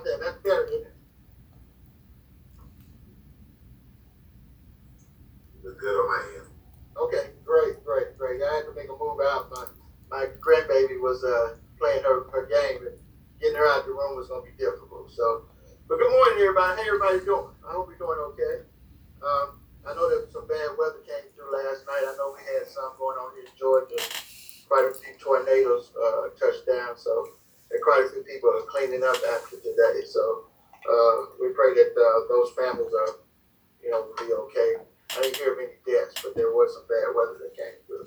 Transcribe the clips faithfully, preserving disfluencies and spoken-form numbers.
about that? That's better, isn't it? It's good on my end. Okay, great, great, great. I had to make a move out. My my grandbaby was uh, playing her, her game, and getting her out of the room was going to be difficult. So, but good morning, everybody. How everybody doing? I hope you're doing okay. Um, I know that some bad weather came through last night. I know we had some going on here in Georgia. Quite a few tornadoes uh, touched down, so and quite a few people are cleaning up after today. So uh, we pray that uh, those families are, you know, will be okay. I didn't hear of any deaths, but there was some bad weather that came through.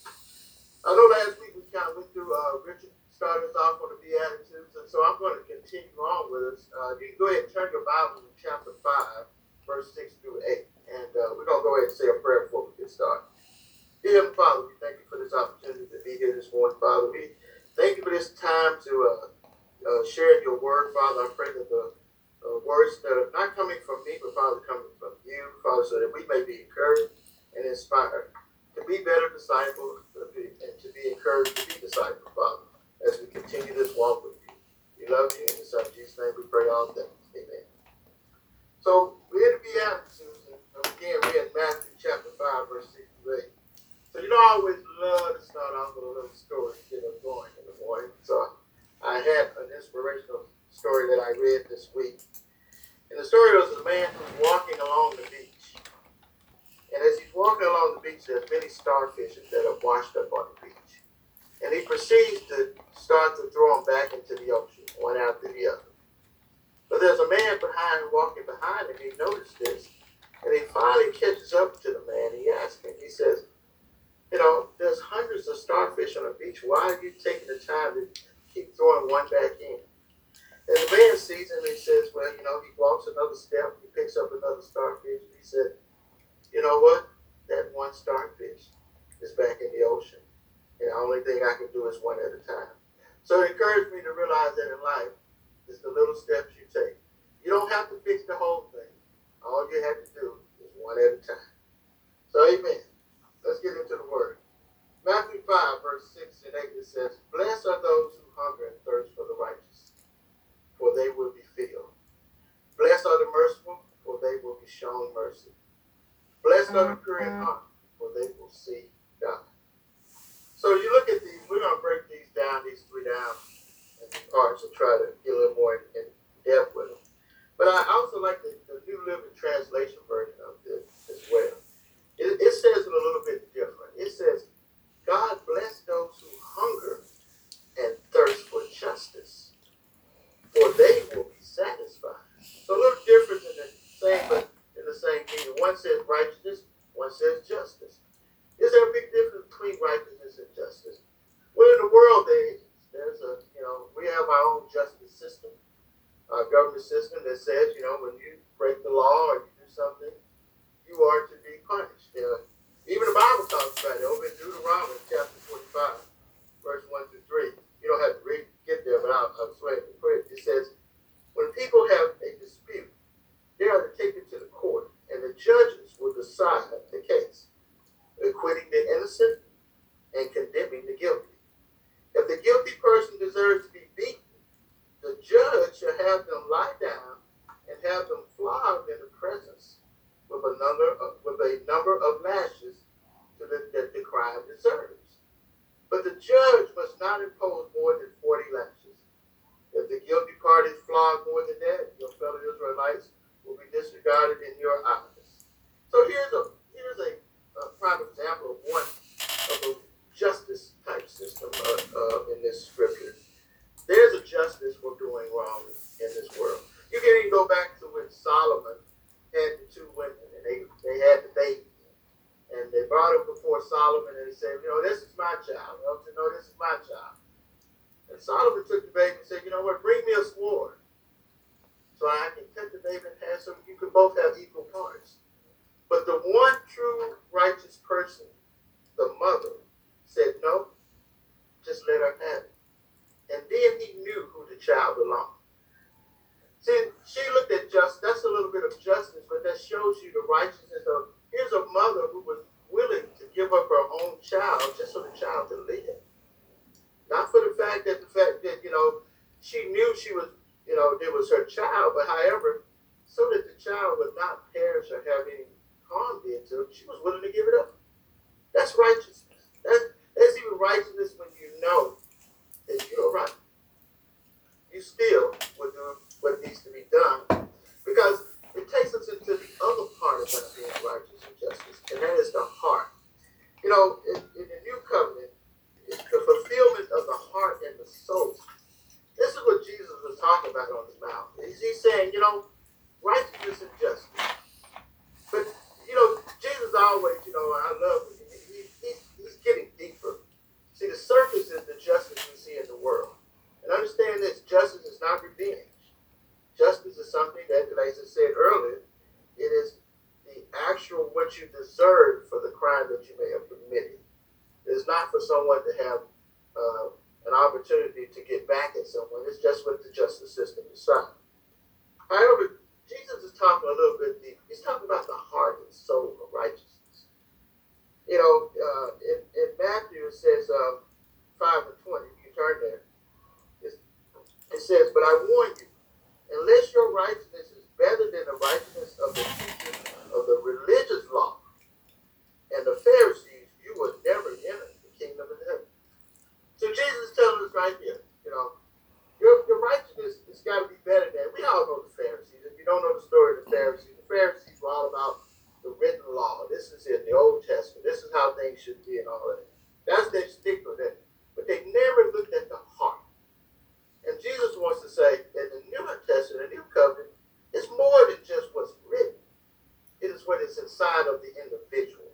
I know last week we kind of went through, uh, Richard started us off on the Beatitudes, and so I'm going to continue on with us. Uh, you can go ahead and turn your Bible to chapter five, verse six through eight, and uh, we're going to go ahead and say a prayer before we get started. Dear Heavenly Father, we thank you for this opportunity to be here this morning, Father. We thank you for this time to uh, uh, share your word, Father. I pray that the uh, words that are not coming from me, but Father, coming from you, Father, so that we may be encouraged and inspired to be better disciples to be, and to be encouraged to be disciples, Father, as we continue this walk with you. We love you. In the Son Jesus' name we pray all things. Amen. So we're to be Beatitudes, and again, we're in Matthew chapter five, verse six through eight. So you know, I always love to start off with a little story to get us going in the morning. So I had an inspirational story that I read this week. And the story was a man who's walking along the beach. And as he's walking along the beach, there's many starfish that are washed up on the beach. And he proceeds to start to throw them back into the ocean, one after the other. But there's a man behind, walking behind him. He noticed this. And he finally catches up to the man. He asks him, he says, you know, there's hundreds of starfish on the beach. Why are you taking the time to keep throwing one back in? And the man sees him and he says, well, you know, he walks another step. He picks up another starfish. And he said, you know what? That one starfish is back in the ocean. And the only thing I can do is one at a time. So it encouraged me to realize that in life, it's the little steps you take. You don't have to fix the whole thing. All you have to do is one at a time. So amen. Let's get into the word. Matthew five, verse six and eight, it says, blessed are those who hunger and thirst for the righteous, for they will be filled. Blessed are the merciful, for they will be shown mercy. Blessed are the pure in heart, for they will see God. So you look at these, we're going to break these down, these three down in parts and try to get a little more in depth with them. But I also like the, the New Living Translation version of this as well. It, it says it a little bit different. It says, God bless those who hunger and thirst for justice, for they will be satisfied. So a little different in the same, but in the same meaning. One says righteousness, one says justice. Is there a big difference between righteousness and justice? Well, in the world there is. There's a, you know, we have our own justice system, our government system that says, you know, when you break the law or you do something, you are to be punished. You know, even the Bible talks about it over in Deuteronomy chapter forty-five, verse one through three. You don't have to read, get there, but I'll, I'll swear it quick. It says, when people have a dispute, they are to take it to the court, and the judges will decide the case, acquitting the innocent and condemning the guilty. If the guilty person deserves to be beaten, the judge shall have them lie down and have them flogged in the presence with a number of, with a number of lashes to the, that the crime deserves. But the judge must not impose more than forty lashes. If the guilty party is flogged more than that, your fellow Israelites will be disregarded in your eyes. So here's a here's a, a prime example of one of a justice type system uh, uh, in this scripture. There's a justice for doing wrong in this world. You can even go back to when Solomon had the two women, and they, they had the baby. And they brought him before Solomon, and he said, you know, this is my child. I want to know this is my child. And Solomon took the baby and said, you know what, bring me a sword so I can cut the baby in half so you can both have equal parts. But the one true righteous person, the mother, said, no, just let her have it. And then he knew who the child belonged. See, she looked at justice. That's a little bit of justice, but that shows you the righteousness of, here's a mother who was willing to give up her own child just so the child could live. Not for the fact that the fact that, you know, she knew she was, you know, there was was her child, but however, so that the child would not perish or have any harm done to it, she was willing to give it up. That's righteousness. That's, that's even righteousness when you know that you're right. You still will do what needs to be done, because it takes us into the other part of us being righteous and justice, and that is the heart. You know, in, in the new covenant, it's the fulfillment of the heart and the soul. This is what Jesus was talking about on the mount. He's, he's saying, you know, righteousness and justice. But, you know, Jesus always, you know, I love it. He, he, he's, he's getting deeper. See, the surface is the justice we see in the world. And understand this, justice is not revenge. Justice is something that, as I said earlier, it is the actual what you deserve for the crime that you may have committed. It is not for someone to have uh, an opportunity to get back at someone. It's just what the justice system decides. However, Jesus is talking a little bit deep. He's talking about the heart and soul of righteousness. You know, uh, in, in Matthew it says uh, five and twenty, if you turn there, it says, but I warn you, unless your righteousness is better than the righteousness of the teachers of the religious law and the Pharisees, you will never enter the kingdom of heaven. So Jesus is telling us right here, you know, your, your righteousness has got to be better than, we all know the Pharisees. If you don't know the story of the Pharisees, the Pharisees were all about the written law. This is in the Old Testament. This is how things should be and all that. That's their stick with it. But they never looked at the heart. And Jesus wants to say that the New Testament, the New Covenant, is more than just what's written. It is what is inside of the individual.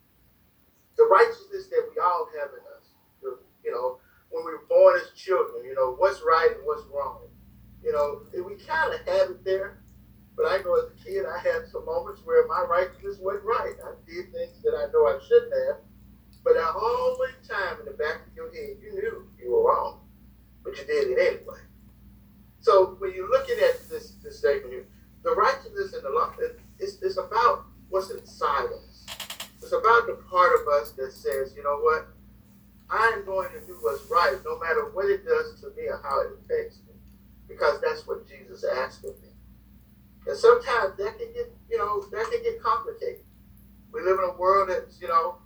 The righteousness that we all have in us. The, you know, when we were born as children, you know, what's right and what's wrong. You know, we kind of have it there. But I know as a kid, I had some moments where my righteousness wasn't right. I did things that I know I shouldn't have. But all the time in the back of your head, you knew you were wrong. But you did it anyway. So when you're looking at this, this statement here, the righteousness and the law, it's, it's about what's inside us. It's about the part of us that says, you know what, I'm going to do what's right, no matter what it does to me or how it affects me, because that's what Jesus asked of me. And sometimes that can get, you know, that can get complicated. We live in a world that's, you know,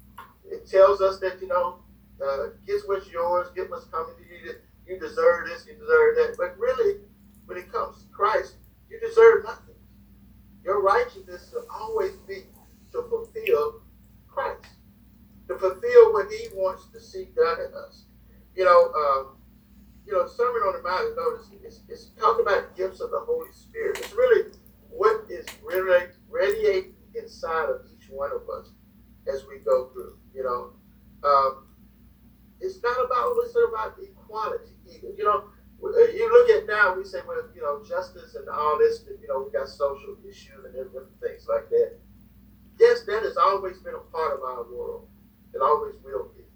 it tells us that, you know, uh, get what's yours, get what's coming to you. You deserve this, you deserve that. But really, when it comes to Christ, you deserve nothing. Your righteousness will always be to fulfill Christ, to fulfill what he wants to see done in us. You know, um, you know, Sermon on the Mount, notice, it's, it's talking about gifts of the Holy Spirit. It's really what is really radiating inside of each one of us as we go through, you know. Um, it's not about, it's not about equality either. You know, you look at now, we say, well, you know, justice and all this, you know, we got social issues and different things like that. Yes, that has always been a part of our world. It always will be.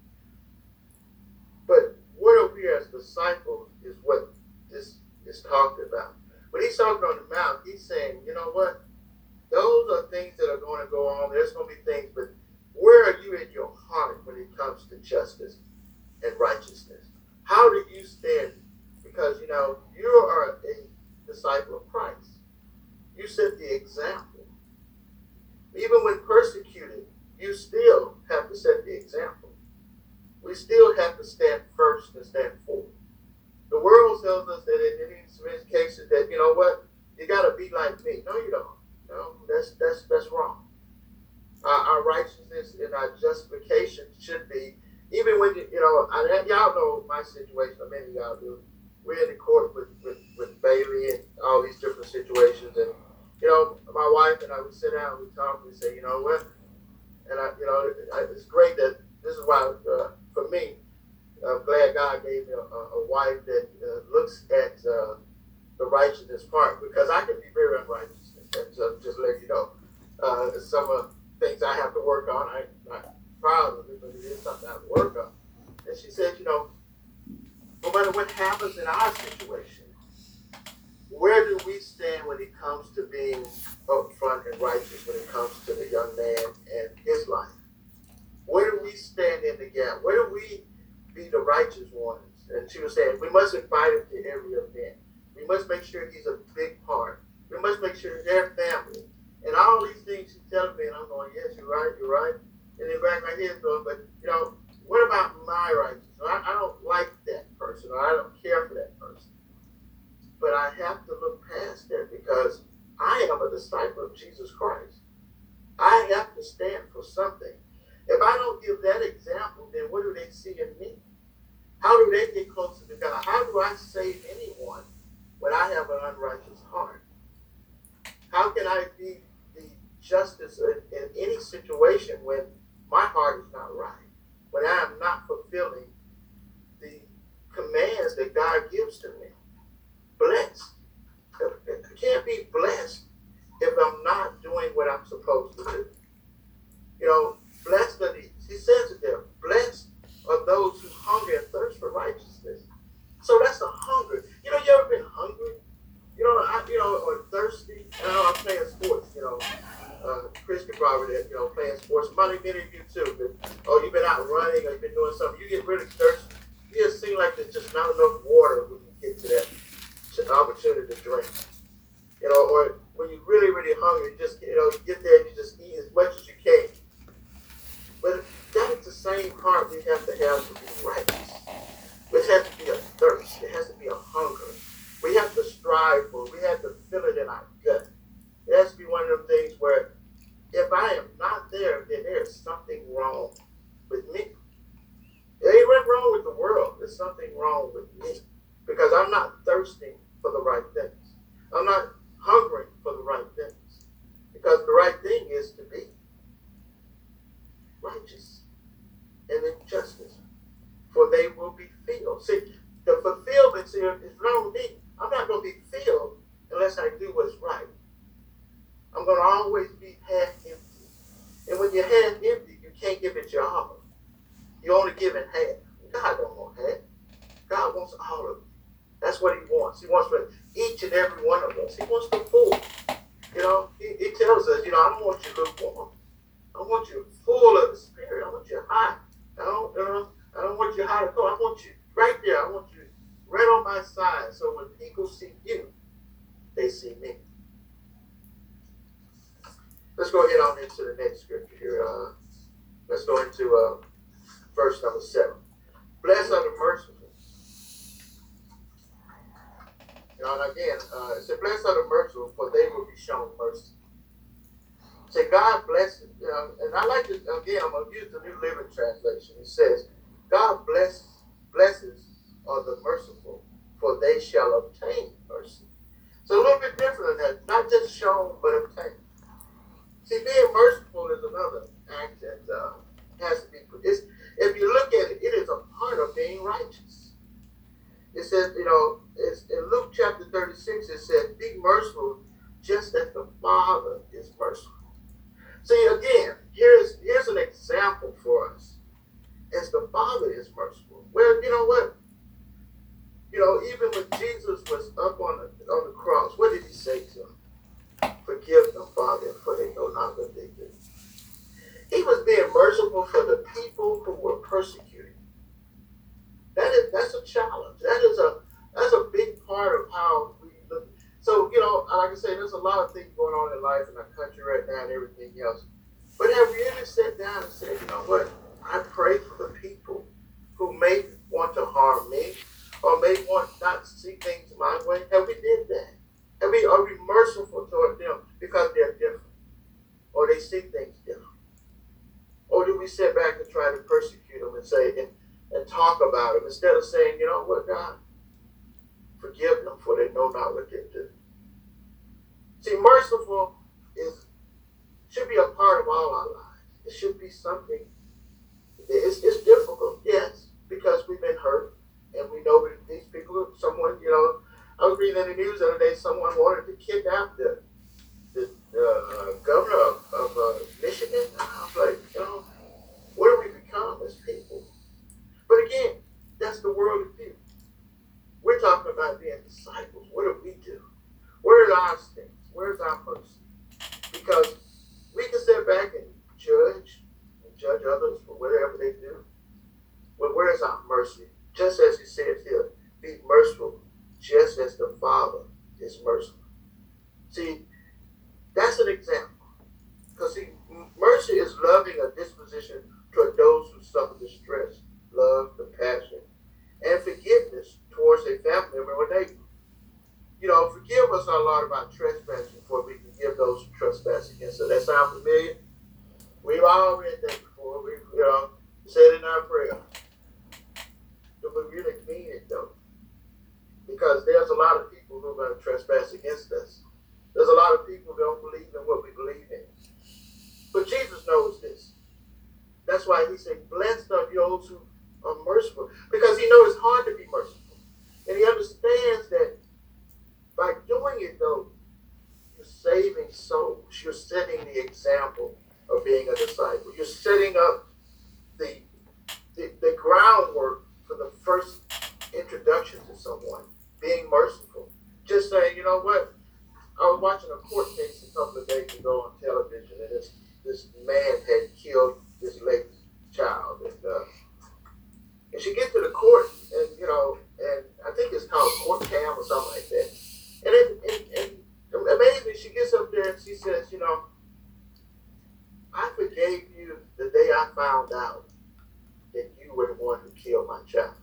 But what are we as disciples is what this is talking about. When he's talking on the mount, he's saying, you know what? Those are things that are going to go on. There's going to be things, but where are you in your heart when it comes to justice and righteousness? How do you stand? Because, you know, you are a disciple of Christ. You set the example. Even when persecuted, you still have to set the example. We still have to stand first and stand forward. The world tells us that in many cases that, you know what, you got to be like me. No, you don't. No, that's that's that's wrong. Uh, our righteousness and our justification should be, even when, you, you know, I, y'all know my situation, or many of y'all do. We're in the court with, with, with Bailey and all these different situations. And, you know, my wife and I would sit down and we talk and we say, you know what? And, I, you know, it's great that this is why, uh, for me, I'm glad God gave me a, a wife that uh, looks at uh, the righteousness part, because I can be very unrighteous. And so just let you know, uh, some of the things I have to work on, I'm not proud of it, but it is something I have to work on. And she said, you know, no matter what happens in our situation, where do we stand when it comes to being upfront and righteous when it comes to the young man and his life? Where do we stand in the gap? Where do we be the righteous ones? And she was saying, we must invite him to every event. We We must make sure he's a big part. We must make sure they're family. And all these things she's telling me, and I'm going, yes, you're right, you're right. And in the back of my head going, but, you know, what about my righteousness? I, I don't like that person, or I don't care for that person. But I have to look past that because I am a disciple of Jesus Christ. I have to stand for something. If I don't give that example, then what do they see in me? How do they get closer to God? How do I save anyone when I have an unrighteous heart? How can I be the justice in, in any situation when my heart is not right? When I am not fulfilling the commands that God gives to me? Blessed. I can't be blessed if I'm not doing what I'm supposed to do. You know, blessed are these. He says it there. Blessed are those who hunger and thirst for righteousness. So that's a hunger. You know, you ever been hungry? You know, I, you know, or thirsty. I know I'm playing sports. You know, uh, Chris can probably, you know, playing sports. Many, many of you too. But, oh, you've been out running or you've been doing something. You get really thirsty. You just seem like there's just not enough water when you get to that opportunity to drink. You know, or when you're really, really hungry, you just, you know, you get there and you just eat as much as you can. But that is the same heart we have to have to be righteous. It has to be a thirst. It has to be a hunger. We have to strive for it. We have to feel it in our gut. It has to be one of them things where if I am not there, then there's something wrong with me. There ain't nothing wrong with the world. There's something wrong with me because I'm not thirsting for the right things. I'm not hungering for the right things because the right thing is to be righteous and in justice, for they will be filled. See, the fulfillment here is not on me. I'm not going to be filled unless I do what's right. I'm going to always be half empty. And when you're half empty, you can't give it your all. You only give it half. God don't want half. God wants all of it. That's what he wants. He wants for each and every one of us. He wants the full. You know, he, he tells us, you know, I don't want you lukewarm. I want you full of the Spirit. I want you high. I don't, you know, I don't want you high to go. I want you right there. I want you right on my side. So when people see you, they see me. Let's go ahead on into the next scripture here. Uh, let's go into uh, verse number seven. Blessed are the merciful. You know, and again, uh, it said, blessed are the merciful, for they will be shown mercy. Say, God blesses, you know, and I like to, again, I'm going to use the New Living Translation. It says, God blesses, blesses are the merciful, for they shall obtain mercy. So a little bit different than that, not just shown, but obtained. See, being merciful is another act that uh, has to be, it's, if you look at it, it is a part of being righteous. It says, you know, it's, in Luke chapter thirty-six, it says, be merciful just as the Father is merciful. See, again, here's here's an example for us. As the Father is merciful. Well, you know what? You know, even when Jesus was up on the, on the cross, what did he say to him? Forgive them, Father, for they know not what they do. He was being merciful for the people who were persecuting. That is, that's a challenge. That is a that's a big part of how we look. So, you know, like I say, there's a lot of things going on in life in our country right now and everything else. But have we ever sat down and said, you know what? I pray for the people who may want to harm me or may want not to see things my way. Have we did that? Have we, are we merciful toward them because they're different or they see things different? Or do we sit back and try to persecute them and say, and, and talk about them instead of saying, you know what, God, forgive them for they know not what they do. See, merciful is should be a part of all our lives. It should be something. It's, it's difficult, yes, because we've been hurt, and we know that these people, someone, you know, I was reading in the news the other day, someone wanted to kidnap the, the uh, governor of, of uh, Michigan. And I was like, you know, what do we become as people? But again, that's the world of people. We're talking about being disciples. What do we do? Where's our stance? Where's our mercy? Because we can sit back and judge and judge others for whatever they do. But where's our mercy? Just as he says here, be merciful, just just as the Father is merciful. See, that's an example. Because see, mercy is loving a disposition toward those who suffer distress, love, compassion, and forgiveness towards a family member or neighbor. You know, forgive us, our Lord, of our trespassing, for we can give those who trespass against us. That sound familiar? We've all read that before. We, you know, said in our prayer. But we really mean it, though. Because there's a lot of people who are going to trespass against us. There's a lot of people who don't believe in what we believe in. But Jesus knows this. That's why he said, blessed are those who are merciful. Because he knows it's hard to be merciful. And he understands that by doing it, though, you're saving souls. You're setting the example of being a disciple. You're setting up the, the, the groundwork for the first introduction to someone. Being merciful. Just saying, you know what? I was watching a court case a couple of days ago on television, and this, this man had killed this lady's child. And, uh, and she gets to the court, and, you know, and I think it's called court cam or something like that. And, it, and, and amazingly, she gets up there and she says, you know, I forgave you the day I found out that you were the one who killed my child.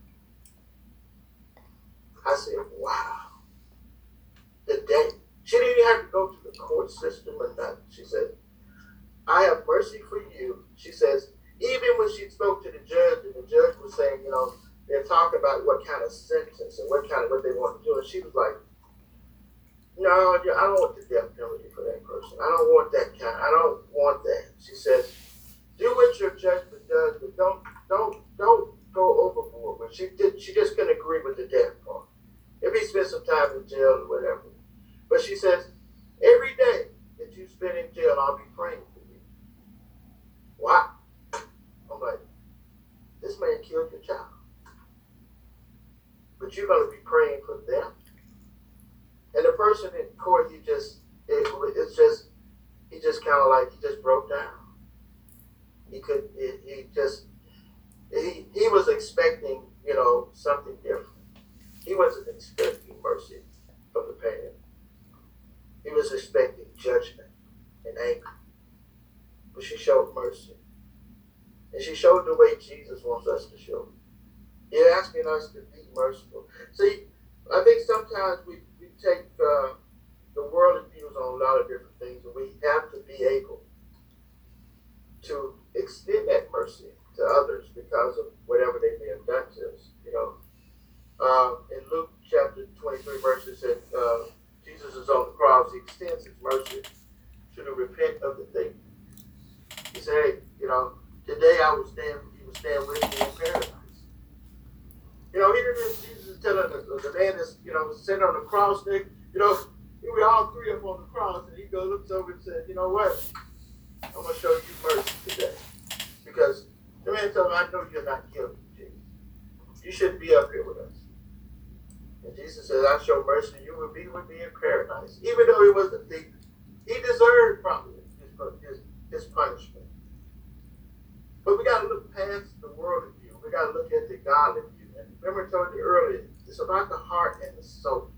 I said, wow. The day. She didn't even have to go to the court system or nothing. She said, I have mercy for you. She says, even when she spoke to the judge, and the judge was saying, you know, they're talking about what kind of sentence and what kind of what they want to do. And she was like, no, I don't want the death penalty for that person. I don't want that kind. I don't want that. She says, do what your judgment does, but don't, don't, don't go overboard. But she did. She just couldn't agree with the death part. If he spent some time in jail or whatever. But she says, every day that you spend in jail, I'll be praying for you. Wow. I'm like, this man killed your child. But you're going to be praying for them? And the person in court, he just, it, it's just, he just kind of like, he just broke down. He could, he, he just, he, he was expecting, you know, something different. He wasn't expecting mercy from the parent. He was expecting judgment and anger. But she showed mercy. And she showed the way Jesus wants us to show. He's asking us to be merciful. See, I think sometimes we, we take uh, the worldly views on a lot of different things, and we have to be able to extend that mercy to others because of whatever they may have done to us. You know, um, in Luke chapter twenty-three, verses said, uh, Jesus is on the cross. He extends his mercy to the repent of the thief. He said, hey, you know, today I will stand, you will stand with me in paradise. You know, he didn't, Jesus is telling the, the man that's, you know, sitting on the cross, Nick, you know, we were all three up on the cross, and he goes, looks over and says, you know what? I'm going to show you mercy today. Because the man told him, I know you're not guilty, Jesus. You shouldn't be up here with us. And Jesus says, I show mercy, you will be with me in paradise. Even though he was a thief, he deserved probably his, his, his punishment. But we got to look past the worldly view. We got to look at the godly view. And remember I told you earlier, it's about the heart and the soul.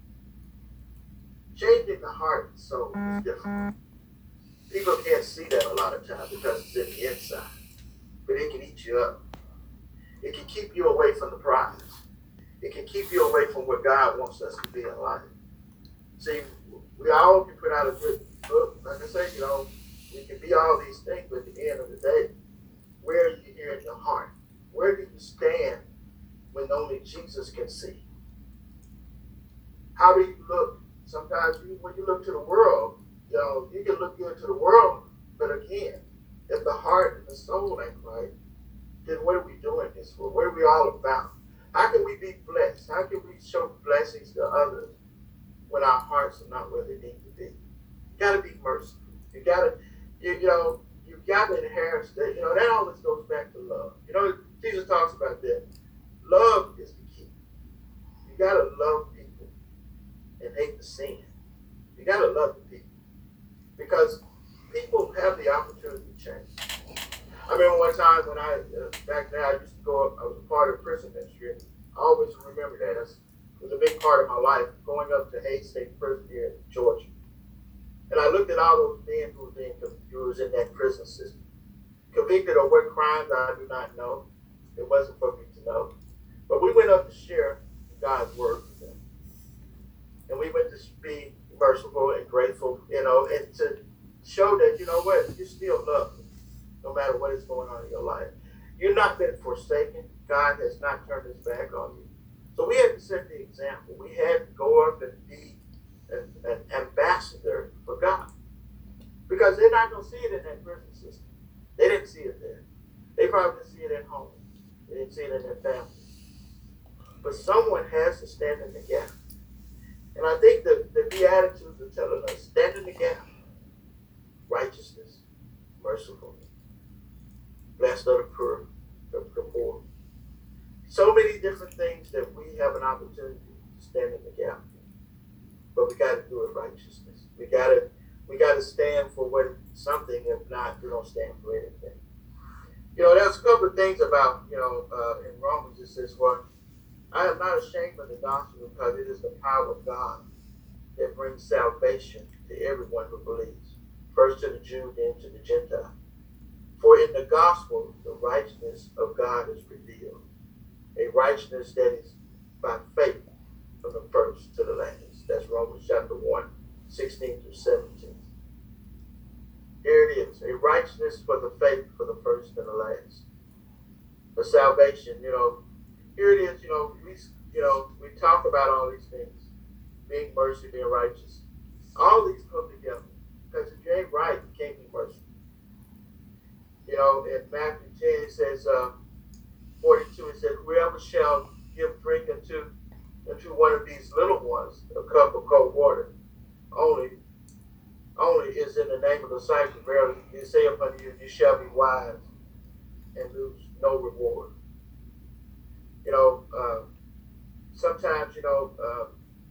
Changing the heart and soul is different. People can't see that a lot of times because it's in the inside. But it can eat you up. It can keep you away from the prize. It can keep you away from what God wants us to be in life. See, we all can put out a good book. Like I say, you know, we can be all these things, but at the end of the day, where are you here in your heart? Where do you stand when only Jesus can see? How do you look? Sometimes you, when you look to the world, you know, you can look good to the world, but again, if the heart and the soul ain't right, then what are we doing this for? What are we all about? How can we be blessed? How can we show blessings to others when our hearts are not where they need to be? You gotta be merciful. You gotta, you, you know, you gotta inherit that. You know, that always goes back to love. You know, Jesus talks about that. Love is the key. You gotta love people and hate the sin. You gotta love the people because people have the opportunity to change. I remember one time when I, uh, back then I used to go up, I was a part of prison ministry. I always remember that. That's was a big part of my life, going up to Hays State Prison here in Georgia. And I looked at all those men who was, being, who was in that prison system. Convicted of what crimes I do not know. It wasn't for me to know. But we went up to share God's word with them. And we went to be merciful and grateful, you know, and to show that, you know what, you still love me, no matter what is going on in your life. You've not been forsaken. God has not turned his back on you. So we had to set the example. We had to go up and be an, an ambassador for God. Because they're not going to see it in that prison system. They didn't see it there. They probably didn't see it at home. They didn't see it in their family. But someone has to stand in the gap. And I think that the Beatitudes are telling us, stand in the gap. Righteousness, merciful, blessed are the poor, the poor. So many different things that we have an opportunity to stand in the gap. But we got to do it righteousness. We got to we got to stand for what something. If not, we don't stand for anything. You know, there's a couple of things about, you know, uh, in Romans it says, well, I am not ashamed of the gospel because it is the power of God that brings salvation to everyone who believes. First to the Jew, then to the Gentile. For in the gospel, the righteousness of God is revealed. A righteousness that is by faith from the first to the last. That's Romans chapter one, sixteen through seventeen. Here it is. A righteousness for the faith for the first and the last. For salvation, you know, here it is, you know, we you know, we talk about all these things. Being mercy, being righteous. All these come together. Because if you ain't right, you can't be merciful. You know, in Matthew ten, it says, uh, forty-two, it says, whoever shall give drink unto, unto one of these little ones a cup of cold water, only, only is in the name of the disciple. Verily, you say upon you, you shall be wise and lose no reward. You know, uh, sometimes, you know, uh,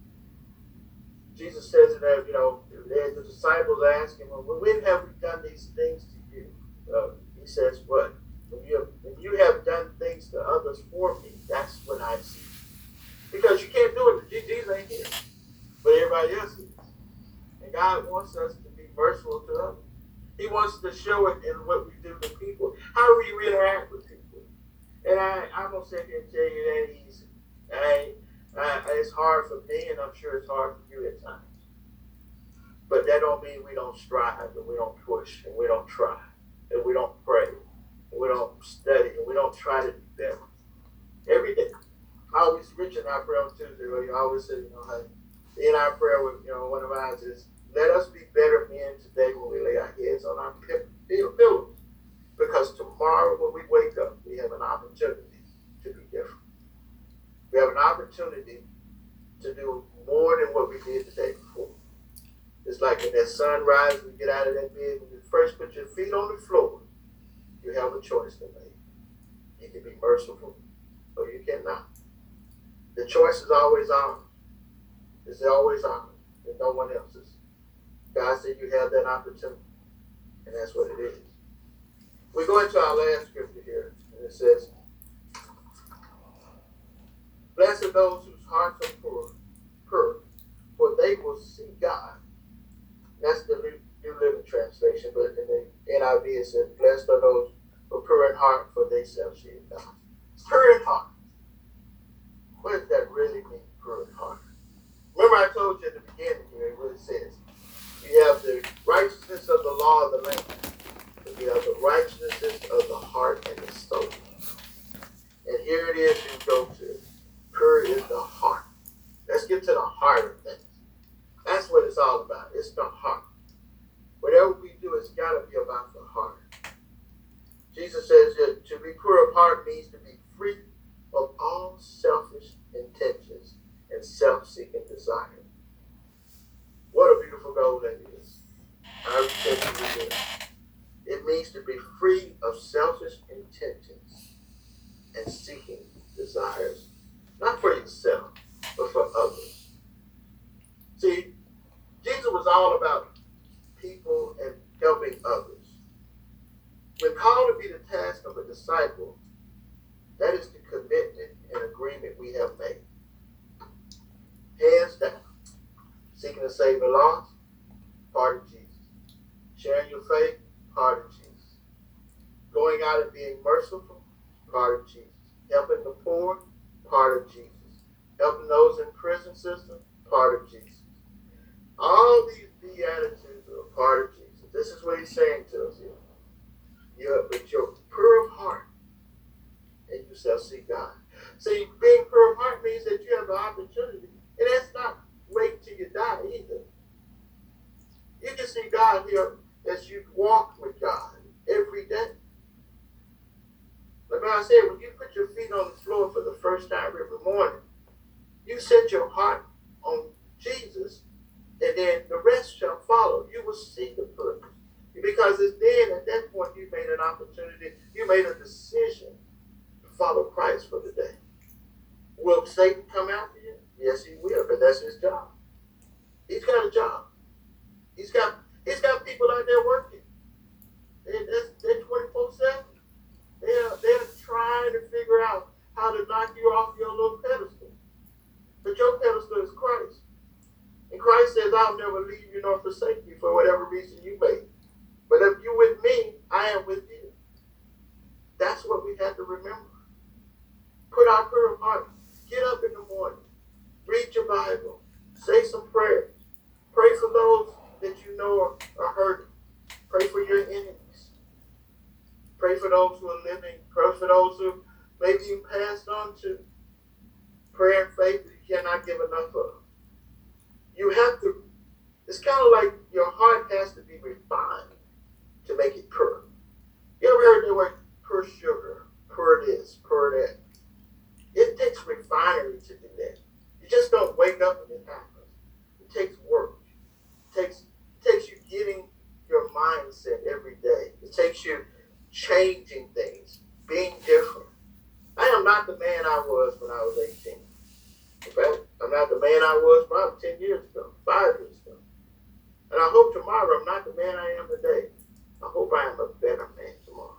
Jesus says that, you know, the disciples ask him, well, when have we done these things to you? Uh, he says, what? When you, have, when you have done things to others for me, that's when I see you. Because you can't do it. Jesus ain't here. But everybody else is. And God wants us to be merciful to others. He wants to show it in what we do to people. How do we interact with people? And I, I'm going to sit here and tell you that easy. I, I, it's hard for me, and I'm sure it's hard for you at times. But that don't mean we don't strive, and we don't push, and we don't try, and we don't pray, and we don't study, and we don't try to be better. Every day. I always rich in our prayer on Tuesday, where you always say, you know, hey, in our prayer, with, you know, one of ours is, let us be better men today when we lay our heads on our pillows. Because tomorrow when we wake up, we have an opportunity to be different. We have an opportunity to do more than what we did the day before. It's like when that sun rises, you get out of that bed, when you first put your feet on the floor, you have a choice to make. You can be merciful or you cannot. The choice is always ours. It's always ours and no one else's. God said you have that opportunity, and that's what it is. We go into our last scripture here, and it says, blessed are those whose hearts are pure, pure, for they will see God. That's the New, New Living Translation, but in the N I V it says, blessed are those who are pure in heart, for they shall see God. Pure in heart. What does that really mean, pure in heart? Remember I told you at the beginning here what it says. You have the righteousness of the law of the land. You have the righteousness of the heart and the soul. And here it is you go to. Pure is the heart. Let's get to the heart of things. That's what it's all about. It's the heart. Whatever we do, it's got to be about the heart. Jesus says that to be pure of heart means to be free of all selfish intentions and self-seeking desire. What a beautiful goal that is. I respect you with it. It means to be free of selfish intentions and seeking desires, not for yourself, but for others. See, Jesus was all about people and helping others. When called to be the task of a disciple, that is the commitment and agreement we have made. to save the lost, part of Jesus. Sharing your faith, part of Jesus. Going out and being merciful, part of Jesus. Helping the poor, part of Jesus. Helping those in prison system, part of Jesus. All these beatitudes are part of Jesus. This is what he's saying to us here. You're with your pure of heart, and you shall see God. See, being pure of heart means that you have the opportunity. And that's not wait till you die either. You can see God here as you walk with God every day. Like I said, when you put your feet on the floor for the first time every morning, you set your heart on Jesus, and then the rest shall follow. You will see the purpose. Because it's then, at that point, you made an opportunity, you made a decision to follow Christ for the day. Will Satan come after you? Yes, he will, but that's his job. He's got a job. He's got he's got people out there working. They, they're twenty-four seven. They're, they're trying to figure out how to knock you off your little pedestal. But your pedestal is Christ. And Christ says, I'll never leave you nor forsake you for whatever reason you may. But if you're with me, I am with you. That's what we have to remember. Put our prayer heart. Get up in the morning. Read your Bible. Say some prayers. Pray for those that you know are, are hurting. Pray for your enemies. Pray for those who are living. Pray for those who maybe you passed on to. Prayer and faith that you cannot give enough of. You have to, it's kind of like your heart has to be refined to make it pure. You ever heard that word, pure sugar, pure this, pure that? It takes refinery to do that. You just don't wake up and it happens. It takes work. It takes, it takes you getting your mindset every day. It takes you changing things, being different. I am not the man I was when I was eighteen. In fact, I'm not the man I was probably ten years ago, five years ago. And I hope tomorrow I'm not the man I am today. I hope I am a better man tomorrow.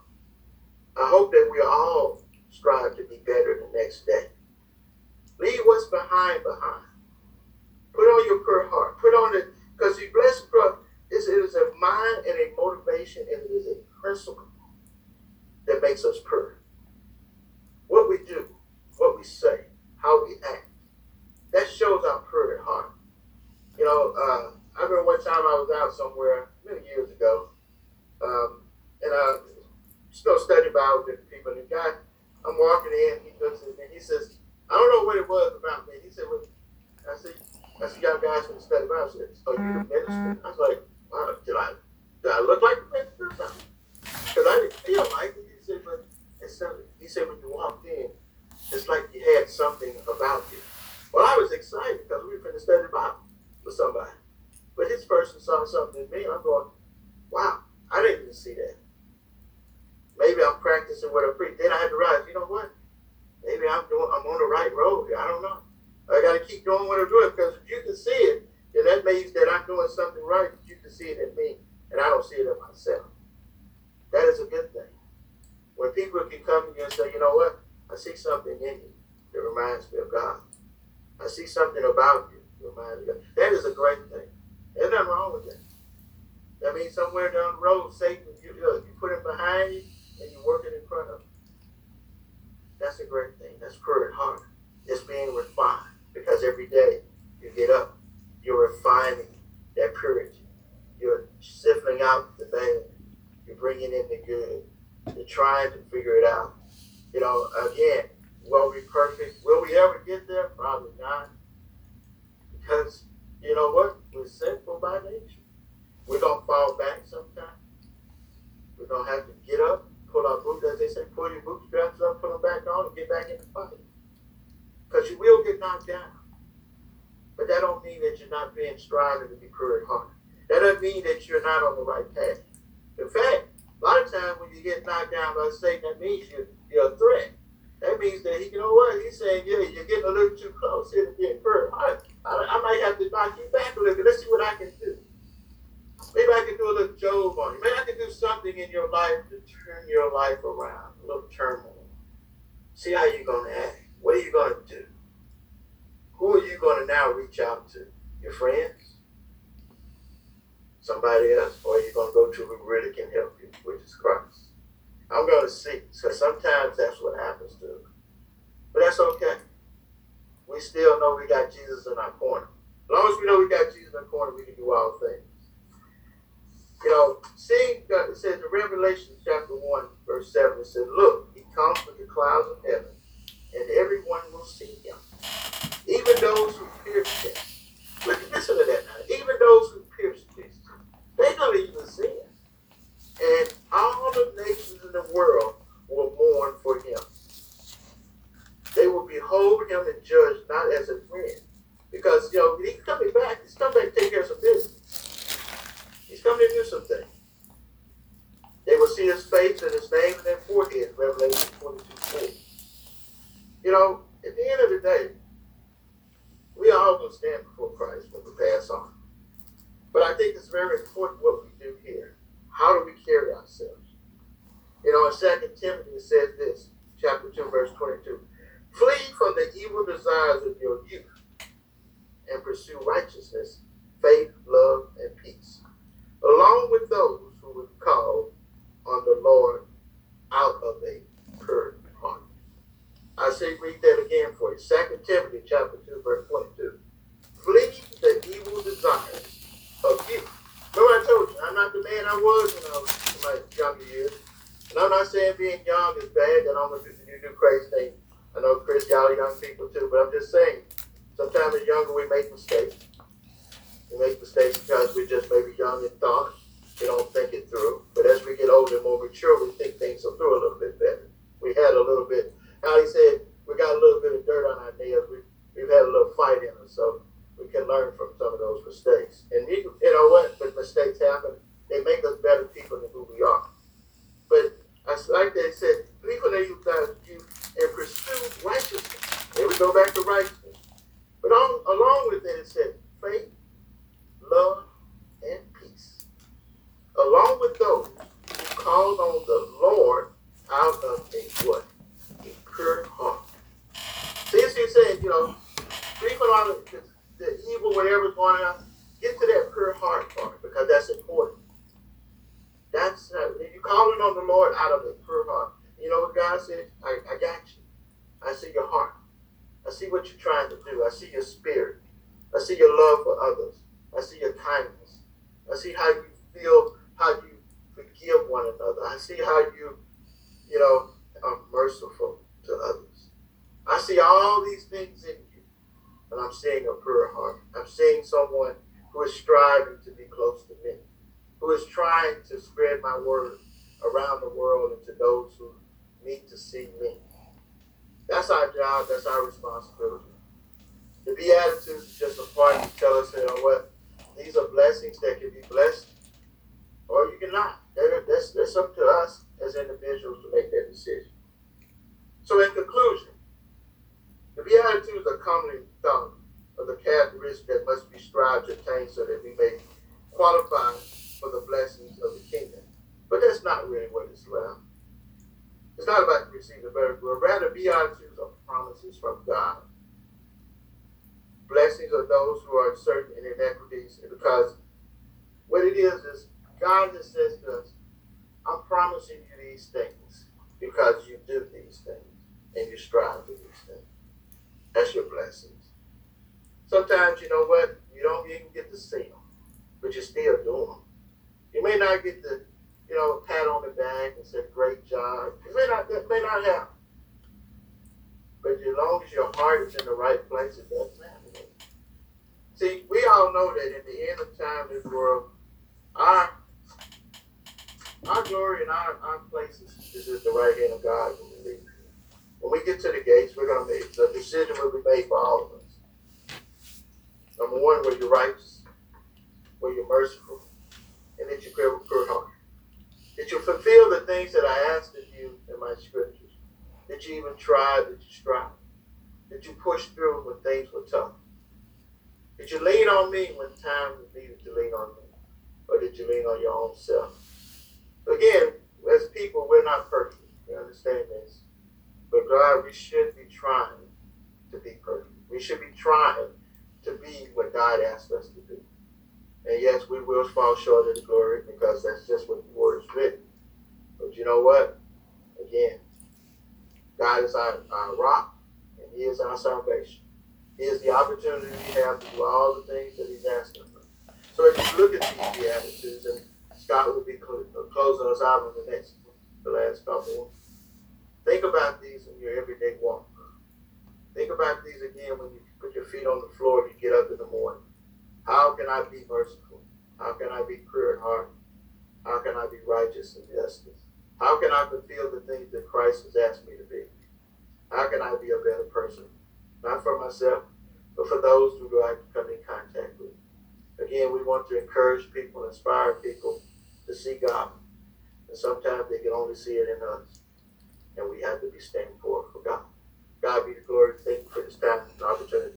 I hope that we all strive to be better the next day. Leave what's behind behind. Put on your pure heart. Put on it, because the blessed prayer is it is a mind and a motivation, and it is a principle that makes us pure. What we do, what we say, how we act, that shows our pure at heart. You know, uh, I remember one time I was out somewhere many years ago, um, and I still studying Bible with people, and the guy, I'm walking in, he looks at me, and he says, I don't know what it was about me. He said, well, I said, I said, y'all guys from the study Bible. I said, oh, you the minister? I was like, wow, did I, did I look like a minister or something? Because I didn't feel like it. He said, but it's something. He said, when you walked in, it's like you had something about you. Well, I was excited because we were going to study Bible with somebody. But this person saw something in me, and I'm going, wow, I didn't even see that. Maybe I'm practicing what I preach. Then I had to realize, you know what? Maybe I'm doing. I'm on the right road. I don't know. I got to keep doing what I'm doing, because if you can see it, then that means that I'm doing something right. But you can see it in me, and I don't see it in myself. That is a good thing. When people can come to you and say, you know what? I see something in you that reminds me of God. I see something about you that reminds me of God. That is a great thing. There's nothing wrong with that. That means somewhere down the road, Satan, you, you put him behind you and you work it in front of him. That's a great thing. That's pure at heart. It's being refined, because every day you get up, you're refining that purity. You're sifting out the bad. You're bringing in the good. You're trying to figure it out. You know, again, will we be perfect? Will we ever get there? Probably not. Because, you know what? We're sinful by nature. We're going to fall back sometime. We're going to have to get up, pull our boots, as they say, pull your bootstraps up, put them back on, and get back in the fight. Because you will get knocked down. But that don't mean that you're not being striving to be pure at heart. That doesn't mean that you're not on the right path. In fact, a lot of times when you get knocked down by Satan, that means you're, you're a threat. That means that, he, you know what, he's saying, yeah, you're getting a little too close here to being pure. I, I, I might have to knock you back a little bit. Let's see what I can do. Maybe I can do a little Job on you. Maybe I can do something in your life to turn your life around, a little turmoil. See how you're going to act. What are you going to do? Who are you going to now reach out to? Your friends? somebody else, or you're going to go to who really can help you, which is Christ. I'm going to seek, so sometimes that's what happens to us. But that's okay. We still know we got Jesus in our corner. As long as we know we got Jesus in our corner, we can do all things. You know, seeing, uh, it says in Revelation chapter one, verse seven, it says, look, he comes with the clouds of heaven, and everyone will see him. Even those who pierced him. Look, listen to that now. Even those who pierced Jesus, they're going to even see him. And all the nations in the world will mourn for him. They will behold him and judge not as a friend. Because, you know, he's coming back. He's coming back to take care of some business. He's coming to do some things. They will see his face and his name and their forehead, Revelation twenty-two four. You know, at the end of the day, we all going to stand before Christ when we pass on. But I think it's very important what we do here. How do we carry ourselves? You know, in Second Timothy it says this, chapter two, verse twenty-two. Flee from the evil desires of your youth and pursue righteousness, faith, love, and peace, along with those who would call on the Lord out of a pure heart. I say read that again for you. Second Timothy chapter two, verse twenty-two. Flee the evil desires of youth. Remember I told you, I'm not the man I was when I was in my younger years. And I'm not saying being young is bad, that I'm going to do, do, do crazy things. I know, Chris, y'all are young people too, but I'm just saying, sometimes as younger we make mistakes. We make mistakes because we're just maybe young in thought. We don't think it through. But as we get older and more mature, we think things through a little bit better. We had a little bit, how he said, we got a little bit of dirt on our nails. We, we've had a little fight in us, so we can learn from some of those mistakes. And you, you know what? When mistakes happen, they make us better people than who we are. But like they said, people that you guys you and pursue righteousness. Here we go back to righteousness. But on, along with it, it said faith, love, and peace. Along with those who called on the Lord out of a what? A pure heart. See, as he said, you know, free from all the, the evil, whatever's going on, get to that pure heart part because that's important. That's uh, you calling on the Lord out of a pure heart. You know what God said? I, I got you. I see your heart. I see what you're trying to do. I see your spirit. I see your love for others. I see your kindness. I see how you feel, how you forgive one another. I see how you, you know, are merciful to others. I see all these things in you, and I'm seeing a pure heart. I'm seeing someone who is striving to be close to me, who is trying to spread my word around the world and to those who need to see me. That's our job. That's our responsibility. The Beatitudes is just a part to tell us, you know what, these are blessings that can be blessed, or you cannot. That's, that's up to us as individuals to make that decision. So in conclusion, the Beatitudes are commonly thought of the characteristics that must be strived to attain so that we may qualify for the blessings of the kingdom. But that's not really what it's about. It's not about receiving the better good. Rather, Beatitudes are promises from God. Blessings are those who are certain in inequities, because what it is is God has says to us, I'm promising you these things because you do these things and you strive for these things. That's your blessings. Sometimes, you know what, you don't even get to see them, but you still do them. You may not get the, you know, a pat on the back and say, great job. You may not, that may not happen. But as long as your heart is in the right place, it doesn't matter. See, we all know that in the end of time in this world, our our glory and our, our place is, is at the right hand of God when we leave. When we get to the gates, we're going to make the decision will be made for all of us. Number one, were you righteous? Were you merciful? And did you pray with pure heart? Did you fulfill the things that I asked of you in my scriptures? Did you even try? Did you strive? Did you push through when things were tough? Did you lean on me when time was needed to lean on me? Or did you lean on your own self? Again, as people, we're not perfect. You understand this? But God, we should be trying to be perfect. We should be trying to be what God asked us to do. And yes, we will fall short of the glory because that's just what the word is written. But you know what? Again, God is our, our rock and He is our salvation. He is the opportunity we have to do all the things that He's asking for. So as you look at these Beatitudes, and Scott will be cl- closing us out on the next, the last couple, think about these in your everyday walk. Think about these again when you put your feet on the floor and you get up in the morning. How can I be merciful? How can I be pure at heart? How can I be righteous and justice? How can I fulfill the things that Christ has asked me to be? How can I be a better person? Not for myself, but for those who I come in contact with. Again, we want to encourage people, inspire people to see God. And sometimes they can only see it in us. And we have to be standing forth for God. God be the glory. Thank you for this time and opportunity.